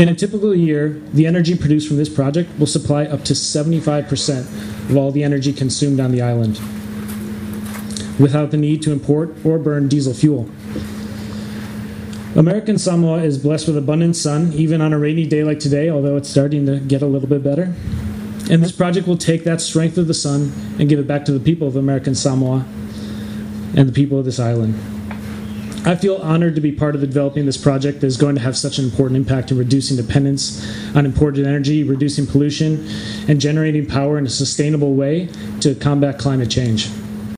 In a typical year, the energy produced from this project will supply up to 75% of all the energy consumed on the island, without the need to import or burn diesel fuel. American Samoa is blessed with abundant sun, even on a rainy day like today, although it's starting to get a little bit better. And this project will take that strength of the sun and give it back to the people of American Samoa and the people of this island. I feel honored to be part of developing this project that is going to have such an important impact in reducing dependence on imported energy, reducing pollution, and generating power in a sustainable way to combat climate change.